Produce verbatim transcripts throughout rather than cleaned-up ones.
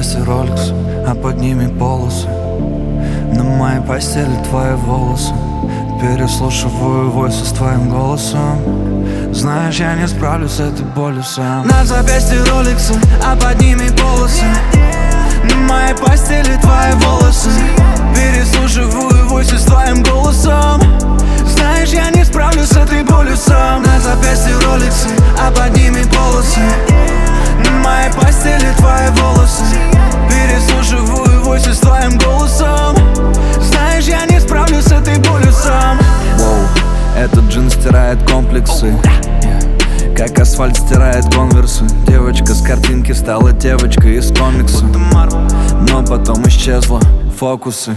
запястье роликс, а под ними полосы. На моей постели твои волосы. Переслушиваю войсы с твоим голосом. Знаешь, я не справлюсь с этой болью сам. На запястье роликсы, а под ними полосы. На моей постели твои волосы. Переслушиваю войсы с твоим голосом. Знаешь, я не справлюсь с этой болью сам. На запястье роликсы, а под ними полосы. На моей постели твои волосы. Переслушиваю войсы с твоим голосом. Знаешь, я не справлюсь с этой болью сам. Воу, этот джин стирает комплексы, как асфальт стирает конверсы. Девочка с картинки стала девочкой из комикса, но потом исчезла фокусы.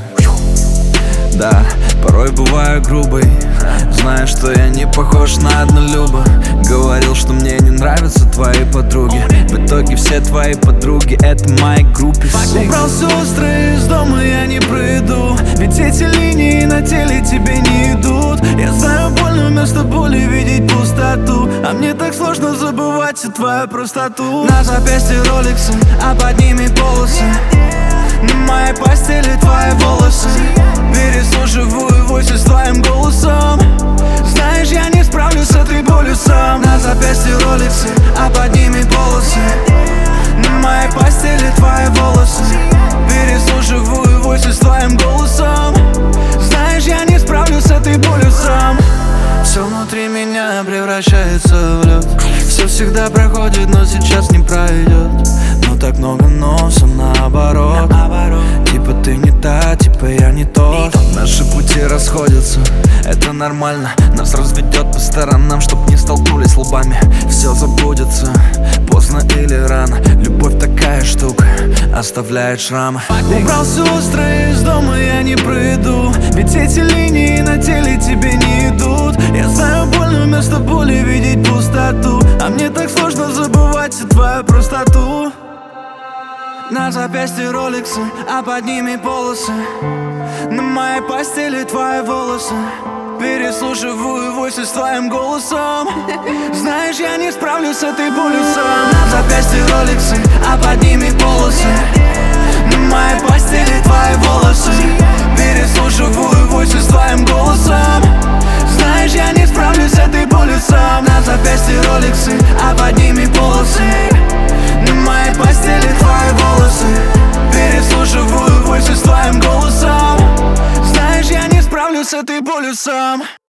Да, порой бываю грубой. Знаешь, что я не похож на однолюба. Говорил, что мне не нравятся твои подруги. В итоге все твои подруги — это мои группы. Убрал сестры из дома, я не приду. Ведь эти линии на теле тебе не идут. Я знаю, больно вместо боли видеть пустоту. А мне так сложно забывать всю твою простоту. На запястье роликсы, а под ними полосы. На моей постели твои волосы. Переслушиваю войсы с твоим голосом. Знаешь, я не справлюсь с этой болью сам. На запястье роликсы, а под ними полосы. На моей постели твои волосы. Переслушиваю войсы с твоим голосом. Знаешь, я не справлюсь с этой болью сам. Все внутри меня превращается в лед. Все всегда проходит, но сейчас не пройдет. Но так много носа наоборот. Типа ты не та, типа я не тот. Наши пути расходятся, это нормально. Нас разведет по сторонам, чтоб не столкнулись лбами. Все забудется, поздно или рано. Любовь такая штука, оставляет шрамы. Убрал сестры из дома, я не приду. Ведь эти линии на теле тебе не идут. Я знаю, больно вместо боли видеть пустоту. А мне так сложно забывать всю твою простоту. На запястье роликсы, а под ними полосы. На моей постели твои волосы. Переслушиваю войсы с твоим голосом. Знаешь, я не справлюсь с этой болью сам. На запястье роликсы, а под ними полосы. На моей постели твои волосы. Переслушиваю войсы с твоим голосом. Знаешь, я не справлюсь с этой болью сам. На запястье роликсы, а под ними полосы. На моей постели твои волосы. Переслушиваю войсы с твоим голосом. Знаешь, я не справлюсь с этой болью сам.